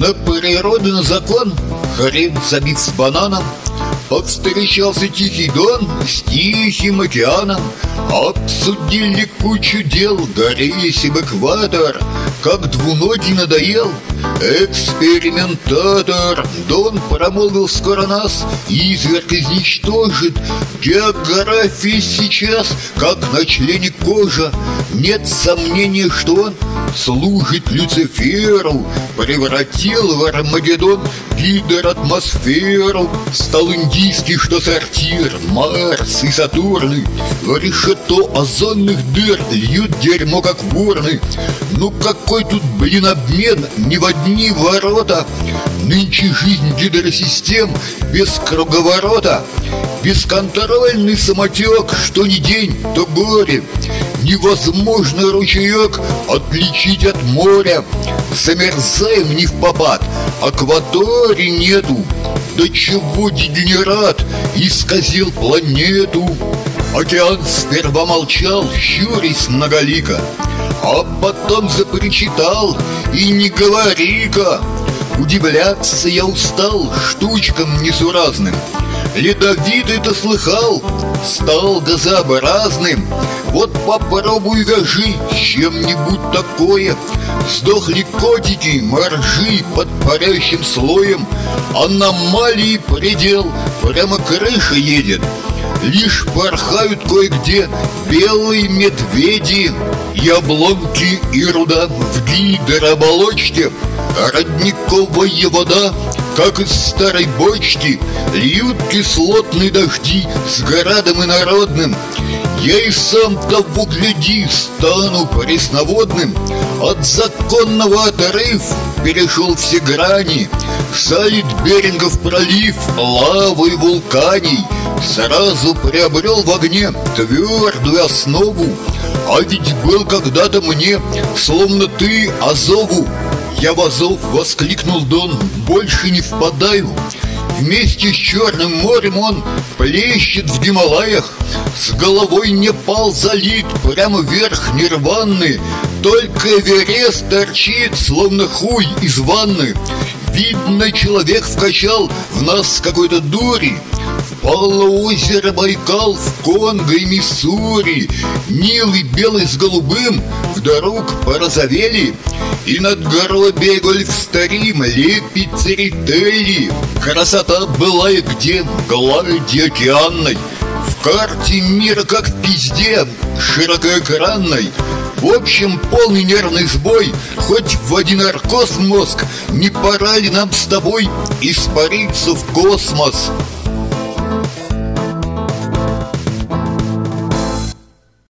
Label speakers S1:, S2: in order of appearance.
S1: На природный закон, хрен забит с бананом, повстречался тихий дон с тихим океаном. Обсудили кучу дел, горелись об экватор, как двуногий надоел экспериментатор. Дон промолвил: скоро нас изверг изничтожит. География сейчас, как на члене кожа. Нет сомнения, что он служит Люциферу, превратил в Армагеддон гидроатмосферу. Стал индийский, что сортир, Марс и Сатурны в решето озонных дыр льют дерьмо, как бурны. Ну какой тут, блин, обмен, не в одни ворота. Нынче жизнь гидросистем без круговорота. Бесконтрольный самотек, что ни день, то горе. Невозможно ручеек отличить от моря. Замерзаем не впопад, акватории нету. До чего дегенерат исказил планету. Океан сперва молчал, щурясь многолико, а потом запричитал: и не говори-ка. Удивляться я устал штучкам несуразным. Ледовитый-то слыхал, стал газообразным. Вот попробуй вяжи чем-нибудь такое. Сдохли котики, моржи под парящим слоем. Аномалии предел, прямо крыша едет. Лишь порхают кое-где белые медведи. И обломки, и руда в гидрооболочке. Родниковая вода, как из старой бочки, льют кислотные дожди с градом инородным. Я и сам того гляди стану пресноводным. От законного отрыв перешел все грани. Салит Берингов пролив лавой вулканий. Сразу приобрел в огне твердую основу. А ведь был когда-то мне, словно ты, Азову. Я в Азов, воскликнул Дон, больше не впадаю. Вместе с Черным морем он плещет в Гималаях. С головой Непал залит, прямо вверх нирваны. Только Эверест торчит, словно хуй из ванны. Видно, человек вкачал в нас какой-то дури. Впало озеро Байкал в Конго и Миссури. Нилы белый с голубым вдруг порозовели. И над горой Бегольф-Старим лепит церетели. Красота была и где в глади океанной. В карте мира как в пизде широкоэкранной. В общем, полный нервный сбой. Хоть в один наркоз мозг. Не пора ли нам с тобой испариться в космос?